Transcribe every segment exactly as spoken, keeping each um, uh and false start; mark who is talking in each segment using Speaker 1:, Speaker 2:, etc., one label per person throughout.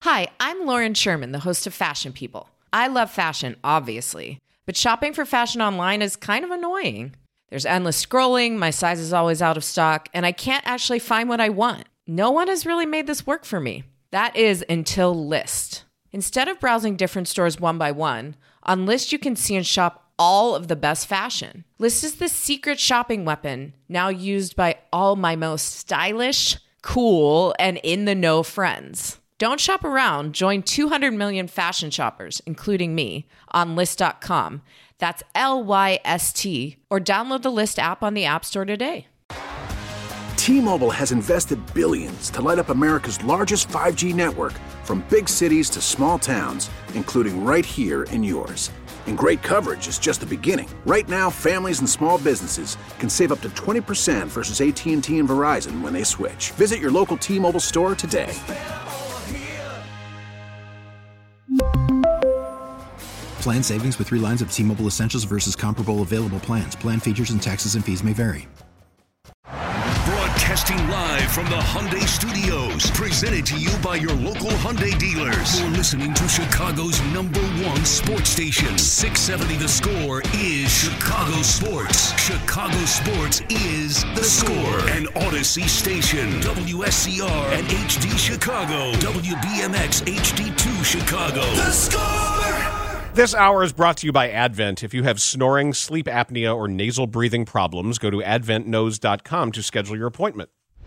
Speaker 1: Hi, I'm Lauren Sherman, the host of Fashion People. I love fashion, obviously, but shopping for fashion online is kind of annoying. There's endless scrolling, my size is always out of stock, and I can't actually find what I want. No one has really made this work for me. That is until Lyst. Instead of browsing different stores one by one, on Lyst you can see and shop all of the best fashion. Lyst is the secret shopping weapon, now used by all my most stylish, cool, and in-the-know friends. Don't shop around. Join two hundred million fashion shoppers, including me, on Lyst dot com. That's L Y S T. Or download the Lyst app on the App Store today.
Speaker 2: T-Mobile has invested billions to light up America's largest five G network, from big cities to small towns, including right here in yours. And great coverage is just the beginning. Right now, families and small businesses can save up to twenty percent versus A T and T and Verizon when they switch. Visit your local T-Mobile store today.
Speaker 3: Plan savings with three lines of T-Mobile Essentials versus comparable available plans. Plan features and taxes and fees may vary.
Speaker 4: Broadcasting live from the Hyundai Studios, presented to you by your local Hyundai dealers. You're listening to Chicago's number one sports station. six seventy The Score is Chicago Sports. Chicago Sports is The Score. An Odyssey station. W S C R and H D Chicago. W B M X H D two Chicago. The Score!
Speaker 5: This hour is brought to you by Advent. If you have snoring, sleep apnea, or nasal breathing problems, go to advent nose dot com to schedule your appointment.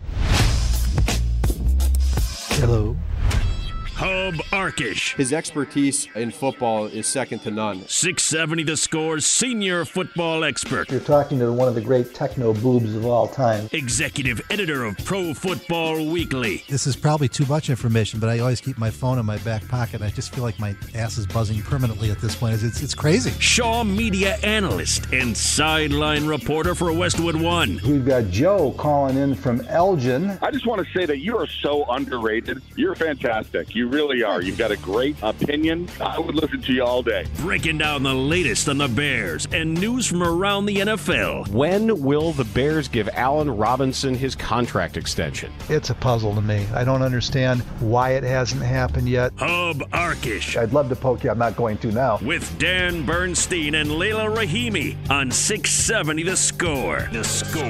Speaker 6: Hello.
Speaker 7: Hub Arkish.
Speaker 8: His expertise in football is second to none.
Speaker 7: six seventy The Score's senior football expert.
Speaker 6: You're talking to one of the great techno boobs of all time.
Speaker 7: Executive editor of Pro Football Weekly.
Speaker 9: This is probably too much information, but I always keep my phone in my back pocket. I just feel like my ass is buzzing permanently at this point. It's, it's crazy.
Speaker 7: Shaw media analyst and sideline reporter for Westwood One.
Speaker 6: We've got Joe calling in from Elgin.
Speaker 10: I just want to say that you are so underrated. You're fantastic. You really are. You've got a great opinion. I would listen to you all day.
Speaker 7: Breaking down the latest on the Bears and news from around the N F L.
Speaker 5: When will the Bears give Allen Robinson his contract extension?
Speaker 6: It's a puzzle to me. I don't understand why it hasn't happened yet.
Speaker 7: Hub Arkish.
Speaker 6: I'd love to poke you. I'm not going to now.
Speaker 7: With Dan Bernstein and Layla Rahimi on six seventy The Score. The Score.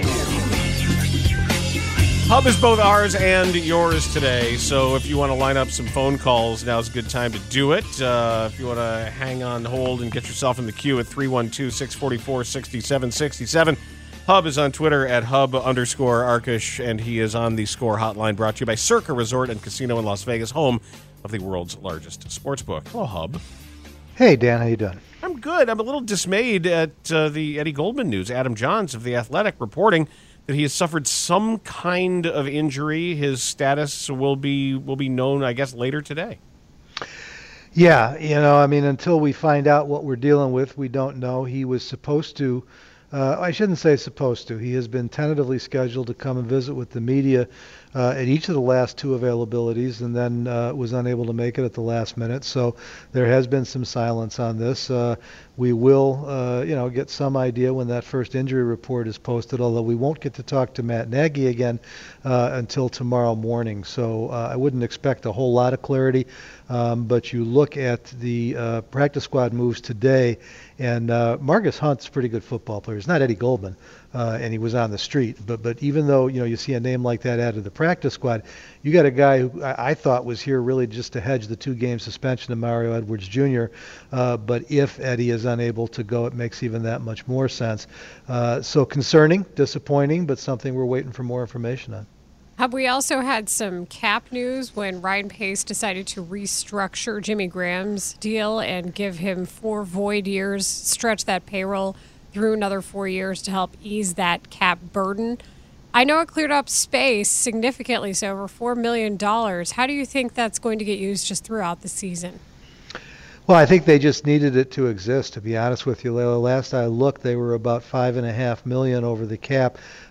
Speaker 5: Hub is both ours and yours today, so if you want to line up some phone calls, now's a good time to do it. Uh, if you want to hang on hold and get yourself in the queue at three one two, six four four, six seven six seven. Hub is on Twitter at Hub underscore Arkish, and he is on the Score Hotline, brought to you by Circa Resort and Casino in Las Vegas, home of the world's largest sportsbook. Hello, Hub.
Speaker 6: Hey, Dan, how you doing?
Speaker 5: I'm good. I'm a little dismayed at uh, the Eddie Goldman news. Adam Johns of The Athletic reporting that he has suffered some kind of injury. His status will be will be known, I guess, later today.
Speaker 6: Yeah, you know, I mean, until we find out what we're dealing with, we don't know. He was supposed to, uh, I shouldn't say supposed to, he has been tentatively scheduled to come and visit with the media uh, at each of the last two availabilities, and then uh, was unable to make it at the last minute. So there has been some silence on this. Uh, we will, uh, you know, get some idea when that first injury report is posted, although we won't get to talk to Matt Nagy again uh, until tomorrow morning. So uh, I wouldn't expect a whole lot of clarity. Um, but you look at the uh, practice squad moves today, and uh, Marcus Hunt's a pretty good football player. He's not Eddie Goldman, uh, and he was on the street. But but even though, you know, you see a name like that added to the practice squad, you got a guy who I, I thought was here really just to hedge the two-game suspension of Mario Edwards Junior Uh, but if Eddie is unable to go, it makes even that much more sense. Uh, so concerning, disappointing, but something we're waiting for more information on.
Speaker 11: Have we also had some cap news when Ryan Pace decided to restructure Jimmy Graham's deal and give him four void years, stretch that payroll through another four years to help ease that cap burden? I know it cleared up space significantly, so over four million dollars. How do you think that's going to get used just throughout the season?
Speaker 6: Well, I think they just needed it to exist, to be honest with you, Layla. Last I looked, they were about five and a half million over the cap.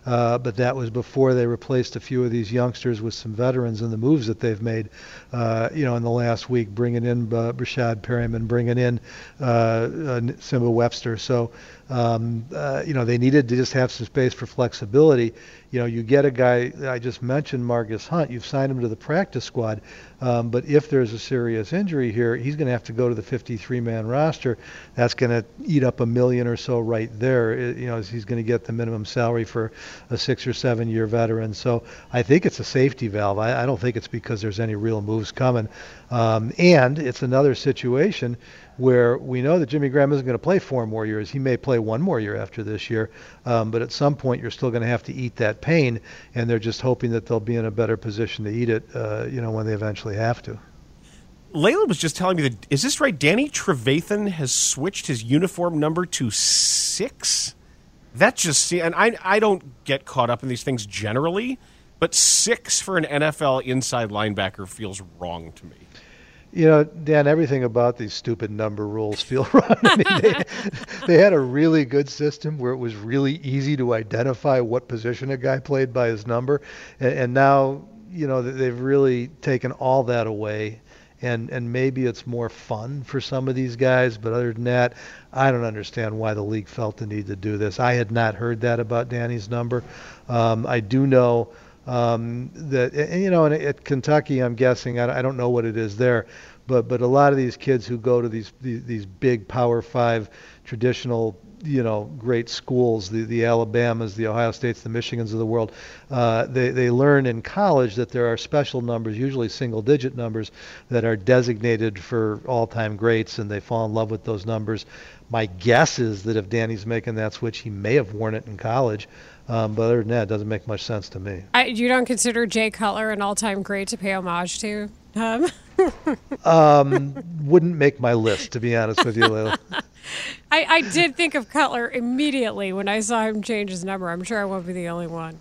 Speaker 6: uh, but that was before they replaced a few of these youngsters with some veterans and the moves that they've made, uh, you know, in the last week, bringing in uh, Brashad Perryman, bringing in uh, uh, Simba Webster. So, um, uh, you know, they needed to just have some space for flexibility. You know, you get a guy, I just mentioned Marcus Hunt, you've signed him to the practice squad, um, but if there's a serious injury here, he's going to have to go to the fifty-three man roster. That's going to eat up a million or so right there. It, you know, he's going to get the minimum salary for a six or seven year veteran. So I think it's a safety valve. I, I don't think it's because there's any real moves coming. Um, and it's another situation where we know that Jimmy Graham isn't going to play four more years. He may play one more year after this year, um, but at some point you're still going to have to eat that pain, and they're just hoping that they'll be in a better position to eat it, uh, you know, when they eventually have to.
Speaker 5: Layla was just telling me that, is this right? Danny Trevathan has switched his uniform number to six? That just, and I, I don't get caught up in these things generally, but six for an N F L inside linebacker feels wrong to me.
Speaker 6: You know, Dan, everything about these stupid number rules feel wrong. I mean, they, they had a really good system where it was really easy to identify what position a guy played by his number. And, and now, you know, they've really taken all that away. And, and maybe it's more fun for some of these guys. But other than that, I don't understand why the league felt the need to do this. I had not heard that about Danny's number. Um, I do know Um, that, and, you know, and at Kentucky, I'm guessing, I, I don't know what it is there, but but a lot of these kids who go to these these, these big Power Five traditional, you know, great schools, the, the Alabamas, the Ohio States, the Michigans of the world, uh, they, they learn in college that there are special numbers, usually single-digit numbers, that are designated for all-time greats, and they fall in love with those numbers. My guess is that if Danny's making that switch, he may have worn it in college. Um, but other than that, it doesn't make much sense to me.
Speaker 11: I, you don't consider Jay Cutler an all-time great to pay homage to? Um.
Speaker 6: um, wouldn't make my list, to be honest with you, Layla.
Speaker 11: I, I did think of Cutler immediately when I saw him change his number. I'm sure I won't be the only one.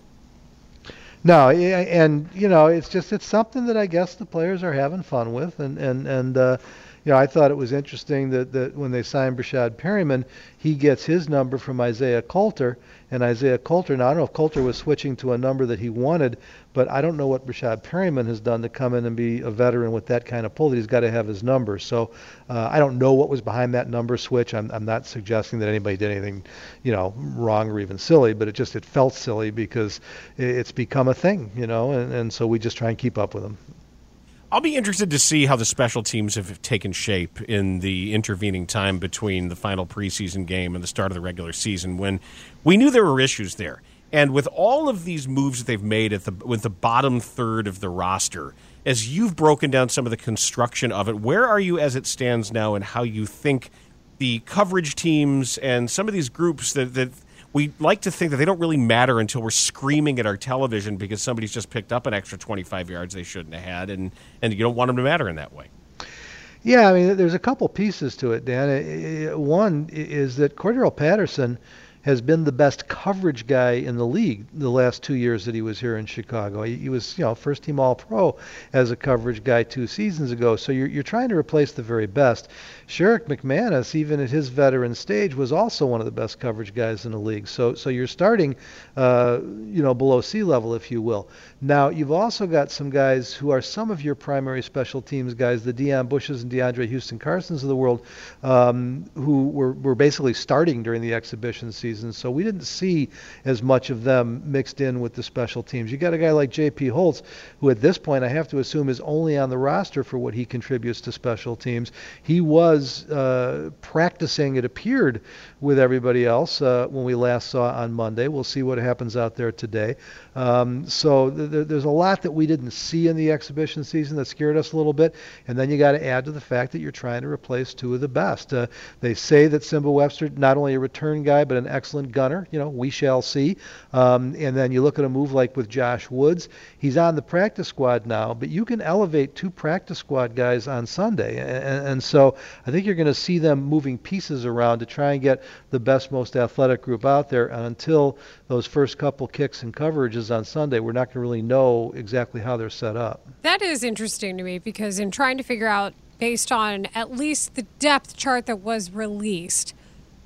Speaker 6: No, and, you know, it's just it's something that I guess the players are having fun with. And, and, and uh, you know, I thought it was interesting that, that when they signed Brashad Perryman, he gets his number from Isaiah Coulter. And Isaiah Coulter, now I don't know if Coulter was switching to a number that he wanted, but I don't know what Brashad Perryman has done to come in and be a veteran with that kind of pull that he's got to have his number. So uh, I don't know what was behind that number switch. I'm, I'm not suggesting that anybody did anything, you know, wrong or even silly, but it just it felt silly because it's become a thing, you know, and, and so we just try and keep up with them.
Speaker 5: I'll be interested to see how the special teams have taken shape in the intervening time between the final preseason game and the start of the regular season, when we knew there were issues there. And with all of these moves that they've made at the with the bottom third of the roster, as you've broken down some of the construction of it, where are you as it stands now, and how you think the coverage teams and some of these groups that, that we like to think that they don't really matter until we're screaming at our television because somebody's just picked up an extra twenty-five yards they shouldn't have had, and, and you don't want them to matter in that way.
Speaker 6: Yeah, I mean, there's a couple pieces to it, Dan. One is that Cordero Patterson has been the best coverage guy in the league the last two years that he was here in Chicago. He, he was, you know, first team All-Pro as a coverage guy two seasons ago. So you're you're trying to replace the very best. Sherrick McManus, even at his veteran stage, was also one of the best coverage guys in the league. So so you're starting, uh, you know, below sea level, if you will. Now you've also got some guys who are some of your primary special teams guys, the Deion Bushes and DeAndre Houston Carsons of the world, um, who were were basically starting during the exhibition season. So we didn't see as much of them mixed in with the special teams. You got a guy like J P Holtz, who at this point I have to assume is only on the roster for what he contributes to special teams. He was uh, practicing, it appeared, with everybody else uh, when we last saw on Monday. We'll see what happens out there today. Um, so th- there's a lot that we didn't see in the exhibition season that scared us a little bit. And then you got to add to the fact that you're trying to replace two of the best. Uh, they say that Simba Webster, not only a return guy, but an excellent gunner. You know, we shall see. Um, and then you look at a move like with Josh Woods. He's on the practice squad now, but you can elevate two practice squad guys on Sunday. And, and so I think you're going to see them moving pieces around to try and get the best, most athletic group out there. And until those first couple kicks and coverages on Sunday, we're not going to really know exactly how they're set up.
Speaker 11: That is interesting to me, because in trying to figure out, based on at least the depth chart that was released,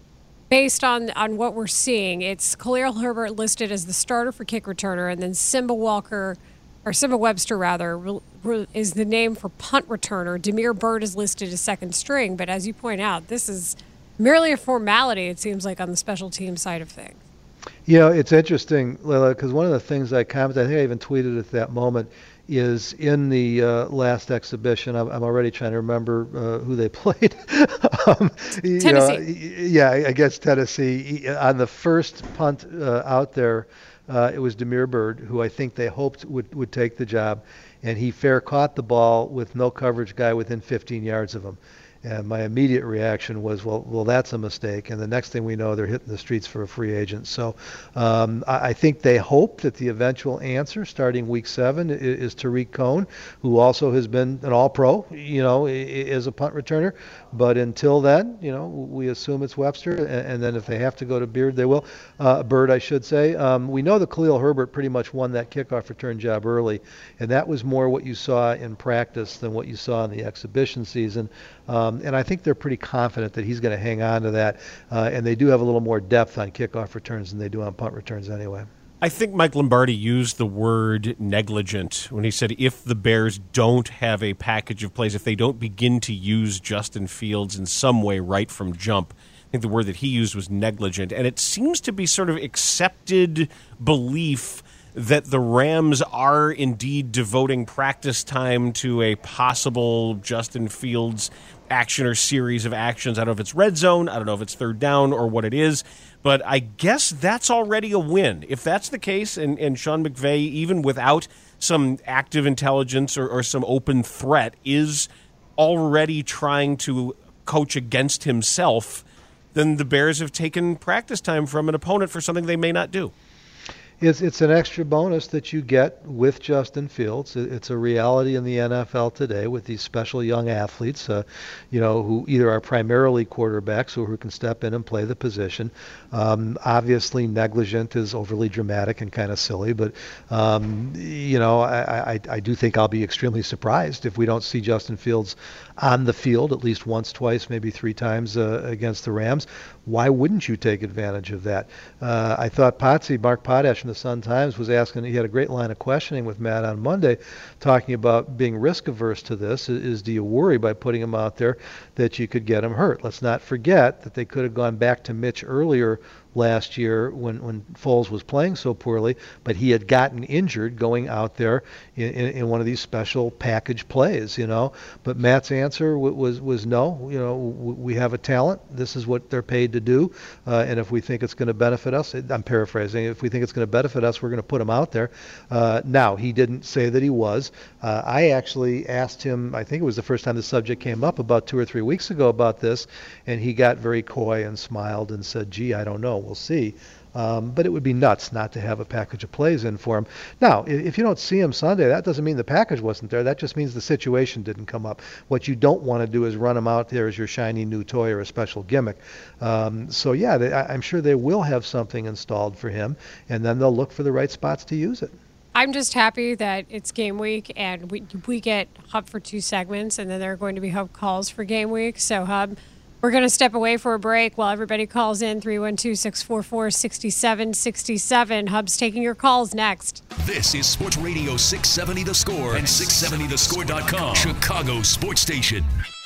Speaker 11: based on, on what we're seeing, it's Khalil Herbert listed as the starter for kick returner, and then Simba Walker, or Simba Webster rather, re, re, is the name for punt returner. Damiere Byrd is listed as second string, but as you point out, this is merely a formality, it seems like, on the special team side of things.
Speaker 6: You know, it's interesting, Leila, because one of the things I commented, I think I even tweeted at that moment, is in the uh, last exhibition. I'm, I'm already trying to remember uh, who they played. um,
Speaker 11: Tennessee.
Speaker 6: You know, yeah, against Tennessee. On the first punt uh, out there, uh, it was Damiere Byrd, who I think they hoped would, would take the job, and he fair caught the ball with no coverage guy within fifteen yards of him. And my immediate reaction was, well, well, that's a mistake. And the next thing we know, they're hitting the streets for a free agent. So um, I, I think they hope that the eventual answer, starting week seven, is, is Tariq Cohen, who also has been an All-Pro, you know, as a punt returner. But until then, you know, we assume it's Webster. And, and then if they have to go to Beard, they will. Uh, Byrd, I should say. Um, we know that Khalil Herbert pretty much won that kickoff return job early, and that was more what you saw in practice than what you saw in the exhibition season. Um, and I think they're pretty confident that he's going to hang on to that. Uh, and they do have a little more depth on kickoff returns than they do on punt returns anyway.
Speaker 5: I think Mike Lombardi used the word negligent when he said if the Bears don't have a package of plays, if they don't begin to use Justin Fields in some way right from jump, I think the word that he used was negligent. And it seems to be sort of accepted belief that the Rams are indeed devoting practice time to a possible Justin Fields action or series of actions. I don't know if it's red zone, I don't know if it's third down or what it is, but I guess that's already a win. If that's the case, and, and Sean McVay, even without some active intelligence or, or some open threat, is already trying to coach against himself, then the Bears have taken practice time from an opponent for something they may not do.
Speaker 6: It's it's an extra bonus that you get with Justin Fields. It's a reality in the N F L today with these special young athletes, uh, you know, who either are primarily quarterbacks or who can step in and play the position. Um, obviously, negligent is overly dramatic and kind of silly, but um, you know, I, I I do think I'll be extremely surprised if we don't see Justin Fields on the field at least once, twice, maybe three times uh, against the Rams. Why wouldn't you take advantage of that? Uh, I thought Potsy, Mark Potash in the Sun-Times was asking, he had a great line of questioning with Matt on Monday talking about being risk-averse to this. Is, is do you worry by putting him out there that you could get him hurt? Let's not forget that they could have gone back to Mitch earlier last year when, when Foles was playing so poorly, but he had gotten injured going out there in, in, in one of these special package plays, you know. But Matt's answer w- was was no. You know, w- we have a talent. This is what they're paid to do, uh, and if we think it's going to benefit us, I'm paraphrasing, if we think it's going to benefit us, we're going to put him out there. Uh, now, he didn't say that he was. Uh, I actually asked him, I think it was the first time the subject came up about two or three weeks ago about this, and he got very coy and smiled and said, gee, I don't know. We'll see. Um, but it would be nuts not to have a package of plays in for him. Now, if you don't see him Sunday, that doesn't mean the package wasn't there. That just means the situation didn't come up. What you don't want to do is run him out there as your shiny new toy or a special gimmick. Um, so, yeah, they, I'm sure they will have something installed for him, and then they'll look for the right spots to use it.
Speaker 11: I'm just happy that it's game week and we, we get Hub for two segments, and then there are going to be Hub calls for game week. So, Hub, we're going to step away for a break while everybody calls in three one two, six four four, six seven six seven. Hub's taking your calls next.
Speaker 4: This is Sports Radio six seventy The Score and six seventy the score dot com, Chicago Sports Station.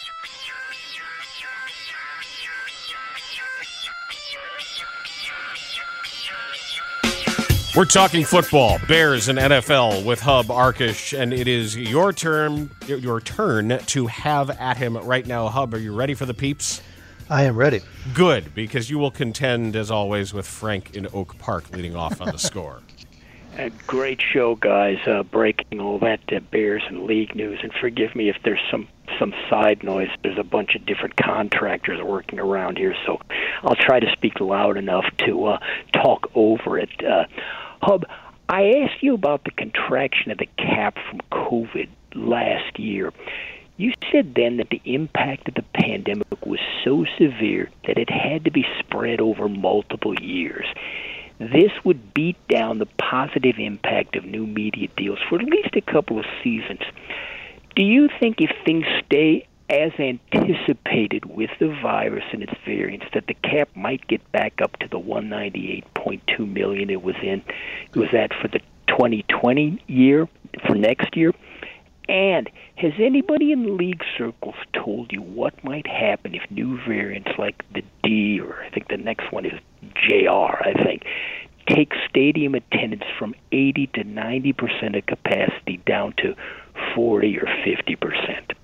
Speaker 5: We're talking football, Bears and N F L with Hub Arkush, and it is your turn your turn to have at him right now. Hub, are you ready for the peeps?
Speaker 6: I am ready.
Speaker 5: Good, because you will contend, as always, with Frank in Oak Park leading off on the score.
Speaker 12: A great show, guys, uh, breaking all that uh, Bears and league news. And forgive me if there's some, some side noise. There's a bunch of different contractors working around here, so I'll try to speak loud enough to uh, talk over it. Uh, Hub, I asked you about the contraction of the cap from COVID last year. You said then that the impact of the pandemic was so severe that it had to be spread over multiple years. This would beat down the positive impact of new media deals for at least a couple of seasons. Do you think if things stay as anticipated with the virus and its variants, that the cap might get back up to the one ninety-eight point two million it was in. It was at for the twenty twenty year, for next year. And has anybody in the league circles told you what might happen if new variants like the D, or I think the next one is J R, I think, take stadium attendance from eighty to ninety percent of capacity down to forty or fifty percent?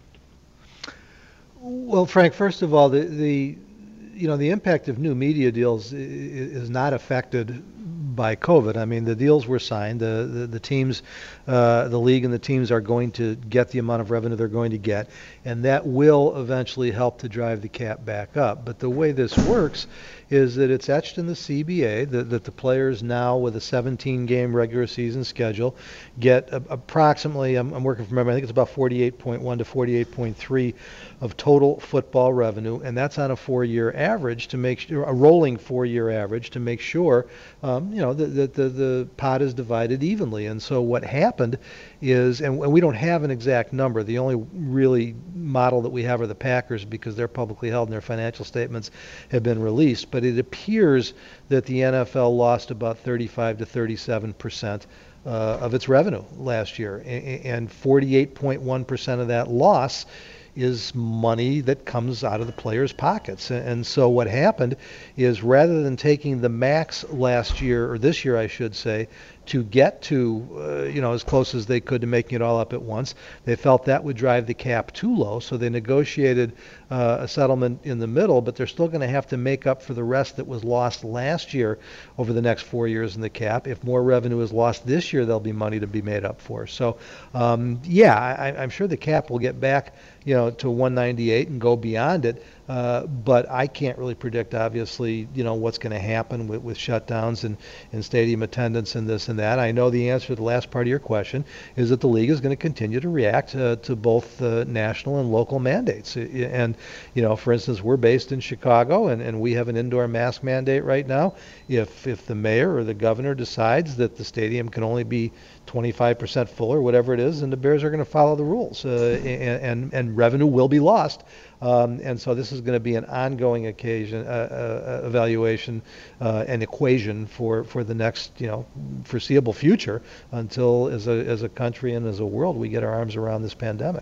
Speaker 6: Well, Frank, first of all, the, the you know the impact of new media deals is not affected by COVID. I mean, the deals were signed. The the, the teams, uh, the league and the teams are going to get the amount of revenue they're going to get, and that will eventually help to drive the cap back up. But the way this works is that it's etched in the C B A that, that the players now, with a seventeen game regular season schedule, get a, approximately, I'm, I'm working from memory, I think it's about forty-eight point one to forty-eight point three of total football revenue, and that's on a four-year average to make sure, a rolling four-year average to make sure, um, you know, that the, the, the pot is divided evenly. And so what happened is, and we don't have an exact number, the only really model that we have are the Packers because they're publicly held and their financial statements have been released, but it appears that the N F L lost about thirty-five to thirty-seven percent uh, of its revenue last year, and forty-eight point one percent of that loss is money that comes out of the players' pockets. And so what happened is, rather than taking the max last year, or this year I should say, to get to, uh, you know, as close as they could to making it all up at once, they felt that would drive the cap too low, so they negotiated uh, a settlement in the middle, but they're still going to have to make up for the rest that was lost last year over the next four years in the cap. If more revenue is lost this year, there'll be money to be made up for. So, um, yeah, I, I'm sure the cap will get back, you know, to one ninety-eight and go beyond it. Uh, but I can't really predict, obviously, you know, what's going to happen with, with shutdowns and, and stadium attendance and this and that. I know the answer to the last part of your question is that the league is going to continue to react uh, to both uh, national and local mandates. And, you know, for instance, we're based in Chicago, and, and we have an indoor mask mandate right now. If if the mayor or the governor decides that the stadium can only be twenty-five percent full or whatever it is, and the Bears are going to follow the rules, uh, and, and, and revenue will be lost. Um, and so this is going to be an ongoing occasion, uh, uh, evaluation, uh, and equation for, for the next, you know, foreseeable future until, as a as a country and as a world, we get our arms around this pandemic.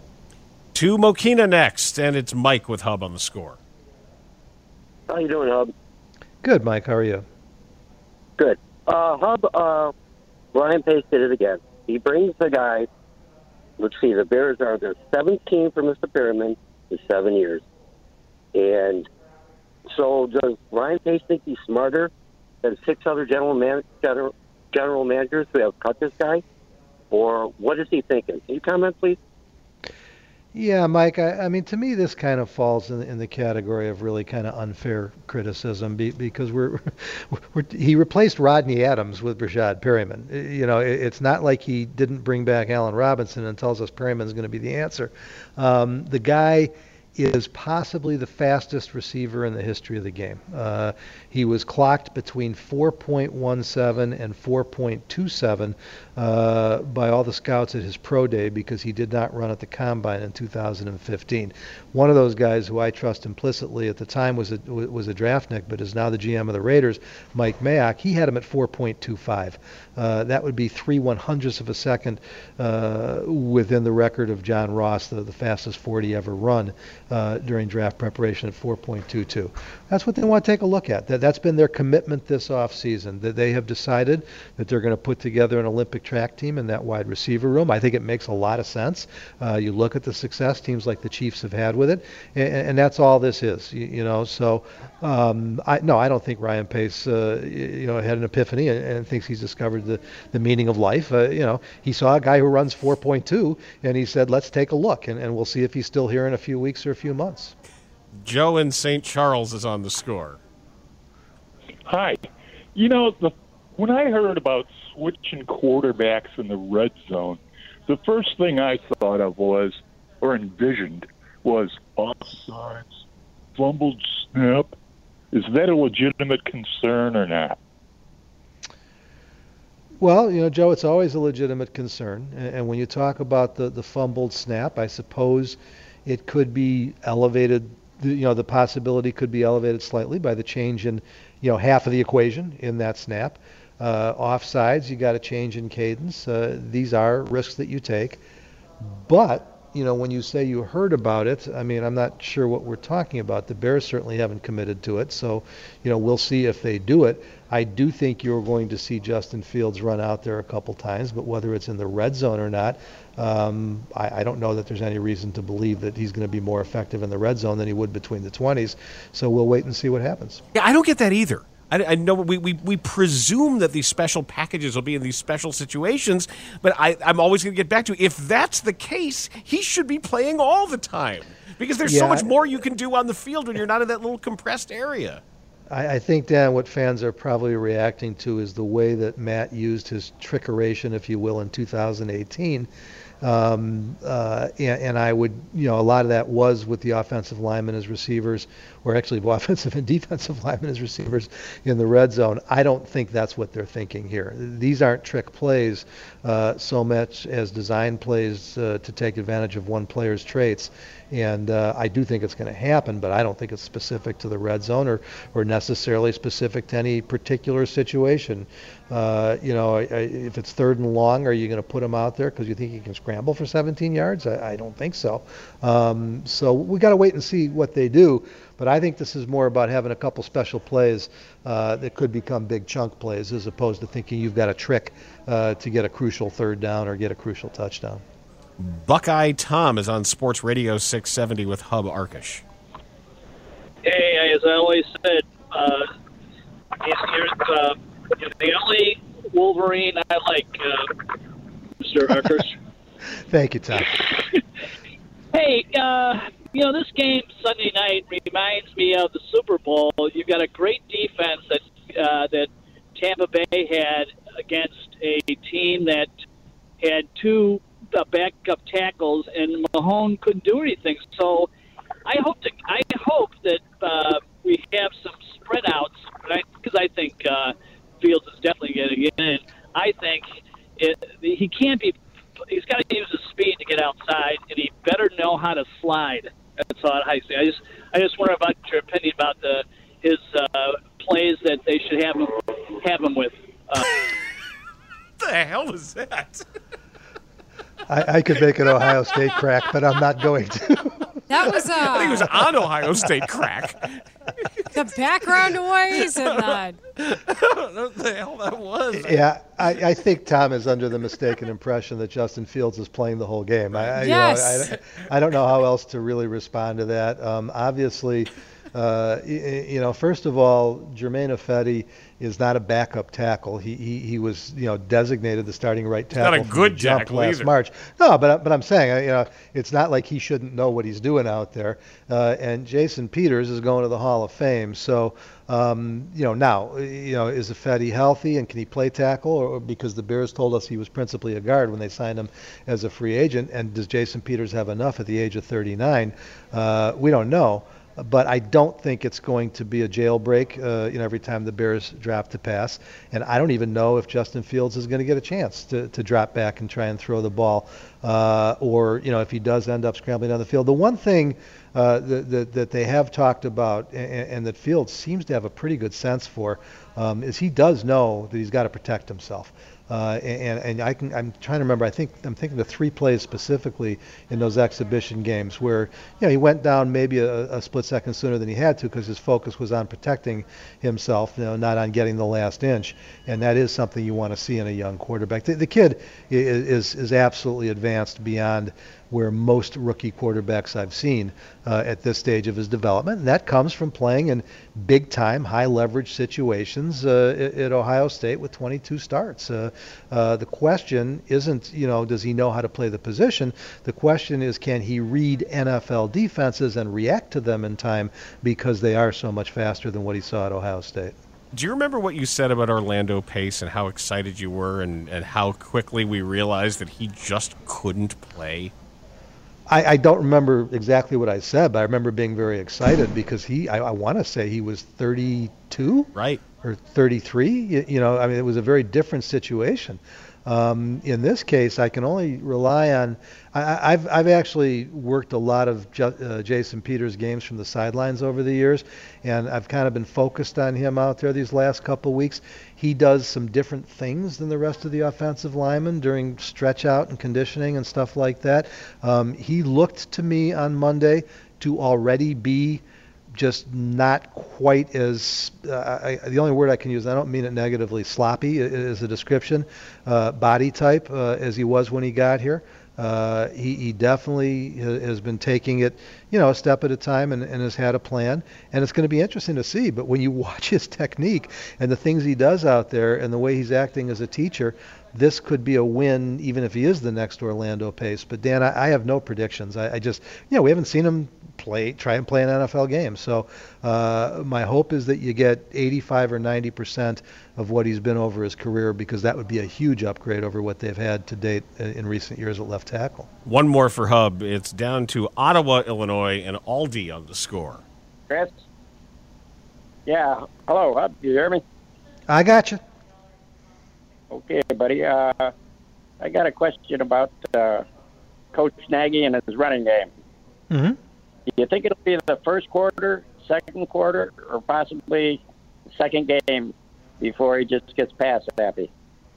Speaker 5: To Mokina next, and it's Mike with Hub on the Score.
Speaker 13: How you doing, Hub?
Speaker 6: Good, Mike. How are you?
Speaker 13: Good. Uh, Hub, uh, Ryan Pace did it again. He brings the guy. Let's see, the Bears are the seventeenth for Mister Perriman in seven years. And so does Ryan Pace think he's smarter than six other general, man, general, general managers who have cut this guy? Or what is he thinking? Can you comment, please?
Speaker 6: Yeah, Mike, I, I mean, to me, this kind of falls in, in the category of really kind of unfair criticism be, because we're, we're he replaced Rodney Adams with Breshad Perriman. You know, it, it's not like he didn't bring back Allen Robinson and tells us Perriman's going to be the answer. Um, the guy is possibly the fastest receiver in the history of the game. Uh, he was clocked between four point one seven and four point two seven uh, by all the scouts at his pro day because he did not run at the combine in two thousand fifteen. One of those guys who I trust implicitly at the time was a, was a draftnik, but is now the G M of the Raiders, Mike Mayock. He had him at four point two five. Uh, that would be three one hundredths of a second uh, within the record of John Ross, the, the fastest forty ever run uh, during draft preparation at four point two two. That's what they want to take a look at. That, that's been their commitment this offseason, that they have decided that they're going to put together an Olympic track team in that wide receiver room. I think it makes a lot of sense. Uh, you look at the success teams like the Chiefs have had with it, and, and that's all this is, you, you know. So, um, I, no, I don't think Ryan Pace, uh, you know, had an epiphany and, and thinks he's discovered the, the meaning of life. Uh, you know, he saw a guy who runs four point two, and he said, let's take a look, and, and we'll see if he's still here in a few weeks or a few months.
Speaker 5: Joe in Saint Charles is on the Score.
Speaker 14: Hi. You know, the, when I heard about switching quarterbacks in the red zone, the first thing I thought of was, or envisioned, was offsides, fumbled snap. Is that a legitimate concern or not?
Speaker 6: Well, you know, Joe, it's always a legitimate concern. And, and when you talk about the, the fumbled snap, I suppose it could be elevated. You know, the possibility could be elevated slightly by the change in, you know, half of the equation in that snap. Uh, offsides, you got a change in cadence. Uh, these are risks that you take. But, you know, when you say you heard about it, I mean, I'm not sure what we're talking about. The Bears certainly haven't committed to it. So, you know, we'll see if they do it. I do think you're going to see Justin Fields run out there a couple times, but whether it's in the red zone or not, um, I, I don't know that there's any reason to believe that he's going to be more effective in the red zone than he would between the twenties. So we'll wait and see what happens.
Speaker 5: Yeah, I don't get that either. I, I know we, we, we presume that these special packages will be in these special situations, but I, I'm always going to get back to, if that's the case, he should be playing all the time, because there's
Speaker 6: yeah.
Speaker 5: so much more you can do on the field when you're not in that little compressed area.
Speaker 6: I, I think, Dan, what fans are probably reacting to is the way that Matt used his trickeration, if you will, in two thousand eighteen. Um, uh, and, and I would, you know, a lot of that was with the offensive linemen as receivers, or actually offensive and defensive linemen as receivers in the red zone. I don't think that's what they're thinking here. These aren't trick plays uh, so much as design plays uh, to take advantage of one player's traits. And uh, I do think it's going to happen, but I don't think it's specific to the red zone or, or necessarily specific to any particular situation. Uh, you know, if it's third and long, are you going to put him out there because you think he can scramble for seventeen yards? I, I don't think so. Um, so we got to wait and see what they do. But I think this is more about having a couple special plays uh, that could become big chunk plays, as opposed to thinking you've got a trick uh, to get a crucial third down or get a crucial touchdown.
Speaker 5: Buckeye Tom is on Sports Radio six seventy with Hub Arkush.
Speaker 15: Hey, as I always said, uh, you're, uh, you're the only Wolverine I like, uh, Mister Arkush.
Speaker 6: Thank you, Tom.
Speaker 15: Hey, uh, you know, this game Sunday night reminds me of the Super Bowl. You've got a great defense that uh, that Tampa Bay had against a team that had two uh, backup tackles, and Mahone couldn't do anything. So I hope to, I hope that uh, we have some spread outs, because I, I think uh, Fields is definitely going to get in. I think it, he can't be. He's got to use his speed to get outside, and he better know how to slide. That's all I say. I just, I just wonder about your opinion about the his uh, plays that they should have him have him with. Uh,
Speaker 5: what the hell was that?
Speaker 6: I, I could make an Ohio State crack, but I'm not going to.
Speaker 11: That was uh,
Speaker 5: I think it was on Ohio State crack.
Speaker 11: The background noise and the...
Speaker 5: I don't know what the hell that was.
Speaker 6: Yeah, I, I think Tom is under the mistaken impression that Justin Fields is playing the whole game. I, I,
Speaker 11: yes.
Speaker 6: you know, I, I don't know how else to really respond to that. Um, obviously, uh, you know, first of all, Germain Ifedi is not a backup tackle. He he, he was, you know, designated the starting right tackle.
Speaker 5: Not a good
Speaker 6: jump
Speaker 5: tackle
Speaker 6: last
Speaker 5: either.
Speaker 6: March. No, but but I'm saying, you know, it's not like he shouldn't know what he's doing out there. Uh, and Jason Peters is going to the Hall of Fame. So, um, you know, now, you know, is Ifedi healthy and can he play tackle? Or because the Bears told us he was principally a guard when they signed him as a free agent. And does Jason Peters have enough at the age of thirty-nine? Uh, we don't know. But I don't think it's going to be a jailbreak, uh, you know, every time the Bears draft to pass. And I don't even know if Justin Fields is going to get a chance to, to drop back and try and throw the ball, uh, or, you know, if he does end up scrambling down the field. The one thing uh, that, that, that they have talked about, and, and that Fields seems to have a pretty good sense for, um, is he does know that he's got to protect himself. Uh, and and I can I'm trying to remember. I think I'm thinking of three plays specifically in those exhibition games where, you know, he went down maybe a, a split second sooner than he had to because his focus was on protecting himself, you know, not on getting the last inch. And that is something you want to see in a young quarterback. The, the kid is, is is absolutely advanced beyond where most rookie quarterbacks I've seen uh, at this stage of his development. And that comes from playing in big-time, high-leverage situations uh, at, at Ohio State with twenty-two starts. Uh, uh, the question isn't, you know, does he know how to play the position? The question is, can he read N F L defenses and react to them in time because they are so much faster than what he saw at Ohio State?
Speaker 5: Do you remember what you said about Orlando Pace and how excited you were and, and how quickly we realized that he just couldn't play?
Speaker 6: I, I don't remember exactly what I said, but I remember being very excited because he, I, I want to say he was thirty-two,
Speaker 5: right,
Speaker 6: or thirty-three. You, you know, I mean, it was a very different situation. Um, in this case, I can only rely on. I, I've I've actually worked a lot of J- uh, Jason Peters games from the sidelines over the years, and I've kind of been focused on him out there these last couple of weeks. He does some different things than the rest of the offensive linemen during stretch out and conditioning and stuff like that. Um, he looked to me on Monday to already be just not quite as, uh, I, the only word I can use, I don't mean it negatively, sloppy is a description, uh, body type uh, as he was when he got here. Uh, he, he definitely has been taking it, you know, a step at a time and, and has had a plan. And it's going to be interesting to see. But when you watch his technique and the things he does out there and the way he's acting as a teacher, this could be a win even if he is the next Orlando Pace. But, Dan, I, I have no predictions. I, I just, you know, we haven't seen him play, try and play an N F L game. So uh, my hope is that you get eighty-five or ninety percent of what he's been over his career, because that would be a huge upgrade over what they've had to date in recent years at left tackle.
Speaker 5: One more for Hub. It's down to Ottawa, Illinois, and Aldi on the score.
Speaker 16: Chris? Yeah. Hello, Hub. You hear me?
Speaker 6: I got you.
Speaker 16: Okay, buddy. Uh, I got a question about uh, Coach Nagy and his running game.
Speaker 6: Mm-hmm.
Speaker 16: Do you think it'll be the first quarter, second quarter, or possibly second game before he just gets past happy?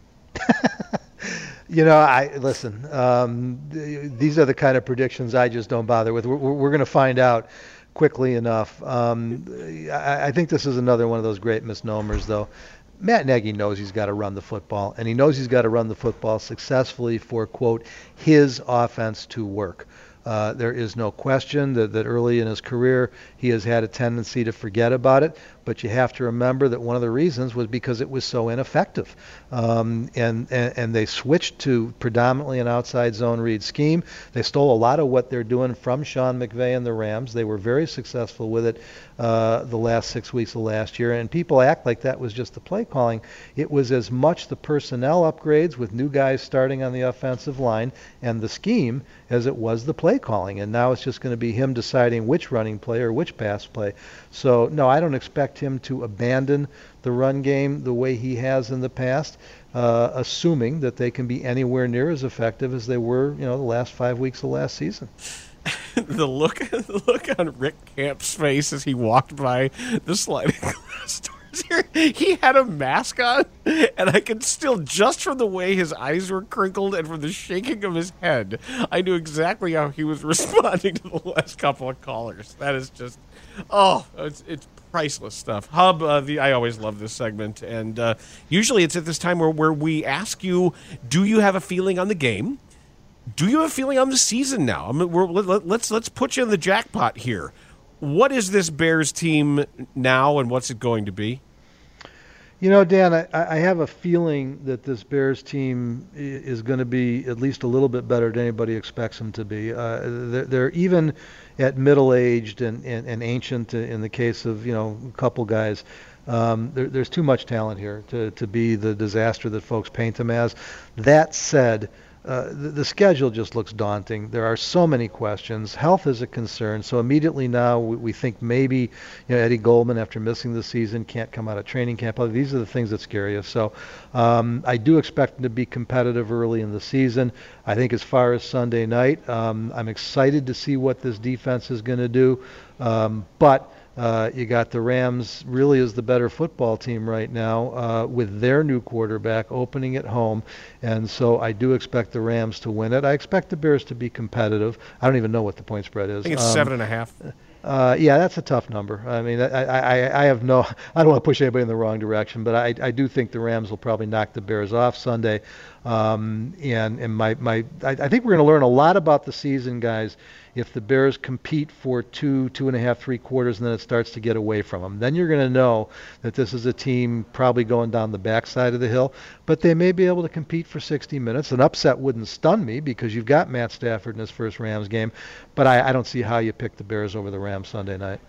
Speaker 6: You know, I listen. Um, th- these are the kind of predictions I just don't bother with. We're, we're going to find out quickly enough. Um, I, I think this is another one of those great misnomers, though. Matt Nagy knows he's got to run the football, and he knows he's got to run the football successfully for, quote, his offense to work. Uh, there is no question that, that early in his career he has had a tendency to forget about it, but you have to remember that one of the reasons was because it was so ineffective. Um, and, and, and they switched to predominantly an outside zone read scheme. They stole a lot of what they're doing from Sean McVay and the Rams. They were very successful with it uh, the last six weeks of last year, and people act like that was just the play calling. It was as much the personnel upgrades with new guys starting on the offensive line and the scheme as it was the play calling. And now it's just going to be him deciding which running play or which pass play. So, no, I don't expect him to abandon the run game the way he has in the past, uh, assuming that they can be anywhere near as effective as they were, you know, the last five weeks of last season.
Speaker 5: the look, the look on Rick Camp's face as he walked by the sliding glass doors here, he had a mask on, and I could still, just from the way his eyes were crinkled and from the shaking of his head, I knew exactly how he was responding to the last couple of callers. That is just, oh, it's, it's priceless stuff. Hub, uh, the I always love this segment, and uh, usually it's at this time where, where we ask you, do you have a feeling on the game? Do you have a feeling on the season now? I mean, we're, let, let's let's put you in the jackpot here. What is this Bears team now, and what's it going to be?
Speaker 6: You know, Dan, I, I have a feeling that this Bears team is going to be at least a little bit better than anybody expects them to be. Uh, they're, they're even at middle-aged and, and, and ancient in the case of, you know, a couple guys. Um, there, there's too much talent here to, to be the disaster that folks paint them as. That said, Uh, the, the schedule just looks daunting. There are so many questions. Health is a concern. So immediately now we, we think maybe, you know, Eddie Goldman, after missing the season, can't come out of training camp. These are the things that scare you. So um, I do expect them to be competitive early in the season. I think as far as Sunday night, um, I'm excited to see what this defense is going to do. Um, but Uh, you got the Rams really as the better football team right now uh, with their new quarterback opening at home. And so I do expect the Rams to win it. I expect the Bears to be competitive. I don't even know what the point spread is.
Speaker 5: I think it's um, seven and a half.
Speaker 6: Uh, yeah, that's a tough number. I mean, I, I, I have no, I don't want to push anybody in the wrong direction, but I, I do think the Rams will probably knock the Bears off Sunday. Um, and and my, my I, I think we're going to learn a lot about the season, guys, if the Bears compete for two, two and a half, three quarters, and then it starts to get away from them. Then you're going to know that this is a team probably going down the backside of the hill, but they may be able to compete for sixty minutes. An upset wouldn't stun me because you've got Matt Stafford in his first Rams game, but I, I don't see how you pick the Bears over the Rams Sunday night.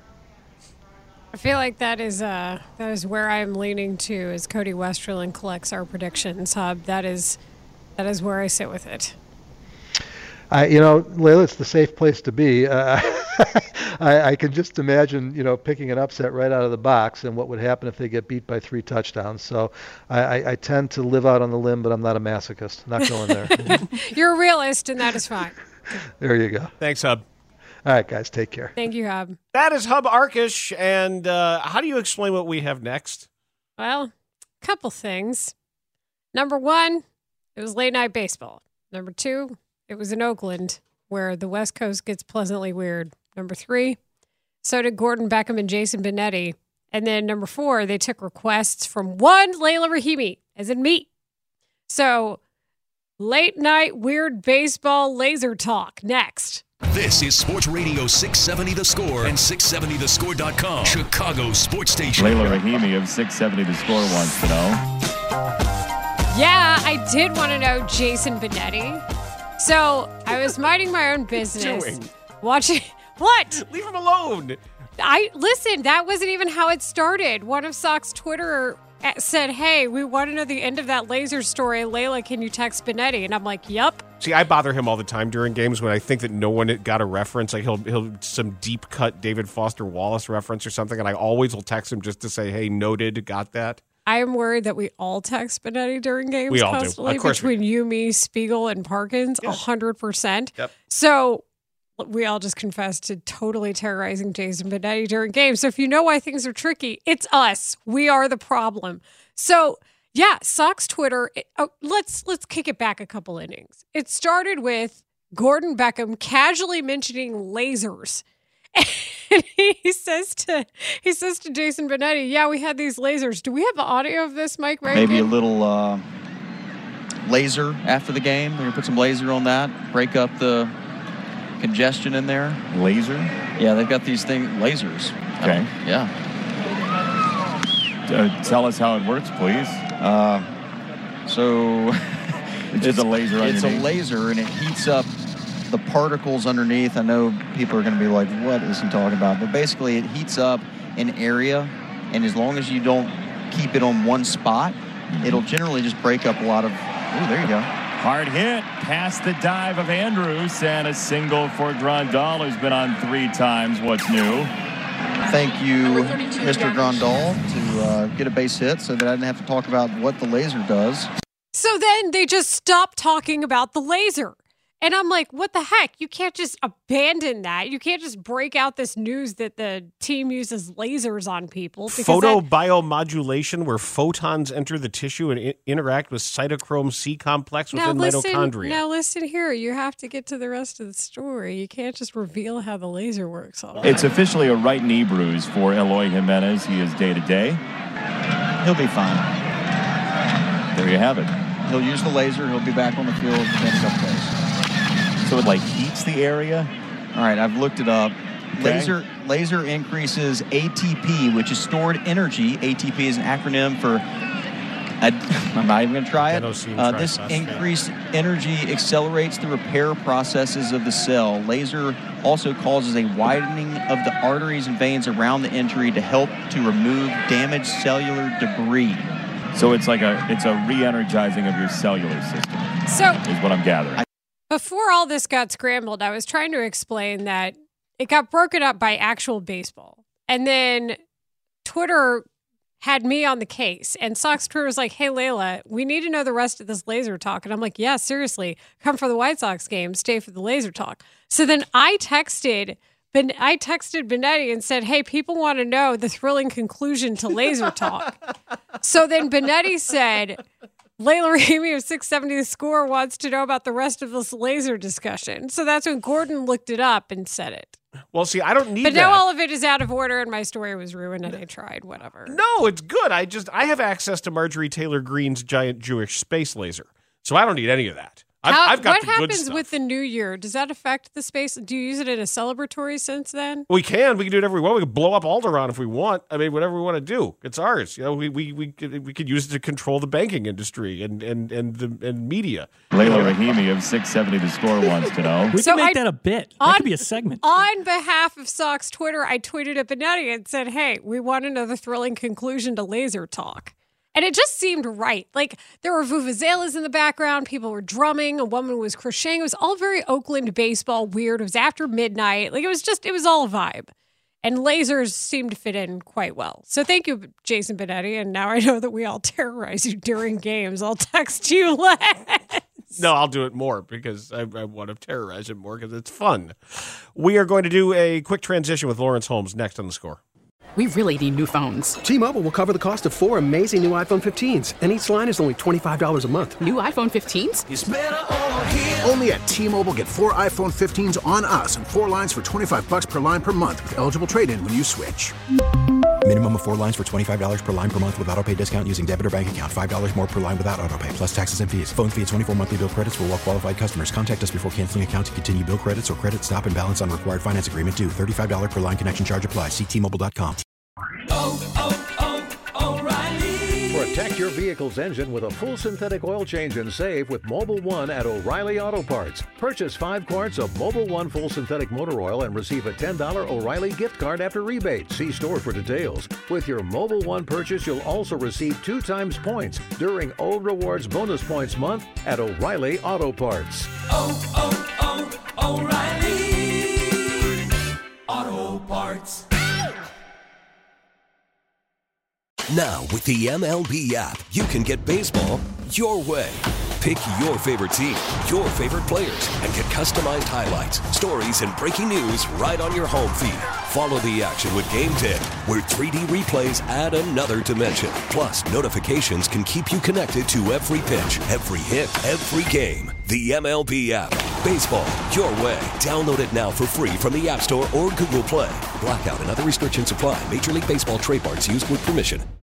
Speaker 11: I feel like that is uh, that is where I'm leaning to as Cody Westerlund collects our predictions. Hub, that is that is where I sit with it.
Speaker 6: I, you know, Layla, it's the safe place to be. Uh, I, I can just imagine, you know, picking an upset right out of the box and what would happen if they get beat by three touchdowns. So I, I, I tend to live out on the limb, but I'm not a masochist. Not going there.
Speaker 11: You're a realist, and that is fine.
Speaker 6: There you go.
Speaker 5: Thanks, Hub.
Speaker 6: All right, guys, take care.
Speaker 11: Thank you, Hub.
Speaker 5: That is Hub Arkush, and uh, how do you explain what we have next?
Speaker 11: Well, a couple things. Number one, it was late night baseball. Number two, it was in Oakland, where the West Coast gets pleasantly weird. Number three, so did Gordon Beckham and Jason Benetti. And then number four, they took requests from one Layla Rahimi, as in me. So, late night weird baseball laser talk next.
Speaker 4: This is Sports Radio six seventy The Score and six seventy the score dot com, Chicago sports station.
Speaker 17: Layla Rahimi of six seventy The Score wants to know.
Speaker 11: Yeah, I did want to know Jason Benetti. So I was minding my own business,
Speaker 5: doing?
Speaker 11: watching. What?
Speaker 5: Leave him alone.
Speaker 11: I listen. That wasn't even how it started. One of Sock's Twitter said, "Hey, we want to know the end of that laser story. Layla, can you text Benetti?" And I'm like, "Yup."
Speaker 5: See, I bother him all the time during games when I think that no one got a reference. Like he'll he'll some deep cut David Foster Wallace reference or something, and I always will text him just to say, "Hey, noted, got that."
Speaker 11: I am worried that we all text Benetti during games
Speaker 5: we all
Speaker 11: constantly
Speaker 5: do. Of course
Speaker 11: between you, me, Spiegel, and Parkins, a hundred percent.
Speaker 5: Yep.
Speaker 11: So we all just confessed to totally terrorizing Jason Benetti during games. So if you know why things are tricky, it's us. We are the problem. So yeah, Sox Twitter. It, oh, let's let's kick it back a couple innings. It started with Gordon Beckham casually mentioning lasers. And he says to he says to Jason Benetti, "Yeah, we had these lasers. Do we have audio of this, Mike Rankin?"
Speaker 18: Maybe a little uh, laser after the game. They're gonna put some laser on that, break up the congestion in there.
Speaker 17: Laser?
Speaker 18: Yeah, they've got these things, lasers.
Speaker 17: Okay.
Speaker 18: Yeah.
Speaker 17: Uh, tell us how it works, please.
Speaker 18: Uh, so
Speaker 17: it's just a laser.
Speaker 18: It's
Speaker 17: underneath.
Speaker 18: a laser, and it heats up the particles underneath. I know people are going to be like, what is he talking about? But basically, it heats up an area, and as long as you don't keep it on one spot, mm-hmm. it'll generally just break up a lot of... Oh, there you go.
Speaker 17: Hard hit, past the dive of Andrews, and a single for Grandal, who's been on three times. What's new?
Speaker 18: Thank you, Mister Grandal, to uh, get a base hit so that I didn't have to talk about what the laser does.
Speaker 11: So then they just stopped talking about the laser. And I'm like, what the heck? You can't just abandon that. You can't just break out this news that the team uses lasers on people.
Speaker 5: Photobiomodulation, where photons enter the tissue and I- interact with cytochrome C complex within
Speaker 11: now listen,
Speaker 5: mitochondria.
Speaker 11: Now listen here. You have to get to the rest of the story. You can't just reveal how the laser works. All
Speaker 17: it's officially a right knee bruise for Eloy Jimenez. He is day to day.
Speaker 18: He'll be fine.
Speaker 17: There you have it.
Speaker 18: He'll use the laser. He'll be back on the field in a couple days.
Speaker 17: So it like heats the area?
Speaker 18: All right, I've looked it up.
Speaker 17: Okay.
Speaker 18: Laser laser increases A T P, which is stored energy. A T P is an acronym for, I, I'm not even going to try it. Uh, this increased energy accelerates the repair processes of the cell. Laser also causes a widening of the arteries and veins around the injury to help to remove damaged cellular debris.
Speaker 17: So it's like a it's a re-energizing of your cellular system.
Speaker 11: So
Speaker 17: is what I'm gathering.
Speaker 11: Before all this got scrambled, I was trying to explain that it got broken up by actual baseball. And then Twitter had me on the case. And Sox Twitter was like, hey, Layla, we need to know the rest of this laser talk. And I'm like, yeah, seriously, come for the White Sox game, stay for the laser talk. So then I texted Ben- I texted Benetti and said, hey, people want to know the thrilling conclusion to laser talk. So then Benetti said... Layla Rahimi of six seventy The Score wants to know about the rest of this laser discussion. So that's when Gordon looked it up and said it.
Speaker 5: Well, see, I don't need
Speaker 11: but
Speaker 5: that.
Speaker 11: But now all of it is out of order and my story was ruined and I tried, whatever.
Speaker 5: No, it's good. I just, I have access to Marjorie Taylor Greene's giant Jewish space laser. So I don't need any of that. I've,
Speaker 11: How,
Speaker 5: I've got
Speaker 11: what
Speaker 5: the good
Speaker 11: happens
Speaker 5: stuff.
Speaker 11: with the new year? Does that affect the space? Do you use it in a celebratory sense then?
Speaker 5: We can. We can do whatever we want. We can blow up Alderaan if we want. I mean, whatever we want to do. It's ours. You know, we we we could, we could use it to control the banking industry and and and the and media.
Speaker 17: Layla Rahimi of six seventy The Score wants to know.
Speaker 19: We
Speaker 11: So
Speaker 19: can make
Speaker 11: I-
Speaker 19: that a bit.
Speaker 11: on-
Speaker 19: That could be a segment.
Speaker 11: On behalf of Sox Twitter, I tweeted at Benetti and said, hey, we want to know the thrilling conclusion to laser talk. And it just seemed right. Like, there were vuvuzelas in the background. People were drumming. A woman was crocheting. It was all very Oakland baseball weird. It was after midnight. Like, it was just, it was all a vibe. And lasers seemed to fit in quite well. So thank you, Jason Benetti. And now I know that we all terrorize you during games. I'll text you less.
Speaker 5: No, I'll do it more because I, I want to terrorize it more because it's fun. We are going to do a quick transition with Lawrence Holmes next on The Score.
Speaker 19: We really need new phones.
Speaker 20: T-Mobile will cover the cost of four amazing new iPhone fifteens, and each line is only twenty-five dollars a month.
Speaker 19: New iPhone fifteens?
Speaker 2: It's better over here. Only at T-Mobile, get four iPhone fifteens on us and four lines for twenty-five bucks per line per month with eligible trade-in when you switch.
Speaker 3: Minimum of four lines for twenty-five dollars per line per month with autopay discount using debit or bank account. five dollars more per line without autopay, plus taxes and fees. Phone fee at twenty-four monthly bill credits for well-qualified customers. Contact us before canceling account to continue bill credits or credit stop and balance on required finance agreement due. thirty-five dollars per line connection charge applies. See T Mobile dot com.
Speaker 21: Oh, oh, oh, O'Reilly. Protect your vehicle's engine with a full synthetic oil change and save with Mobile One at O'Reilly Auto Parts. Purchase five quarts of Mobile One full synthetic motor oil and receive a ten dollars O'Reilly gift card after rebate. See store for details. With your Mobile One purchase, you'll also receive two times points during O Rewards Bonus Points Month at O'Reilly Auto Parts. Oh, oh, oh, O'Reilly Auto Parts.
Speaker 4: Now, with the M L B app, you can get baseball your way. Pick your favorite team, your favorite players, and get customized highlights, stories, and breaking news right on your home feed. Follow the action with Game Day, where three D replays add another dimension. Plus, notifications can keep you connected to every pitch, every hit, every game. The M L B app. Baseball your way. Download it now for free from the App Store or Google Play. Blackout and other restrictions apply. Major League Baseball trademarks used with permission.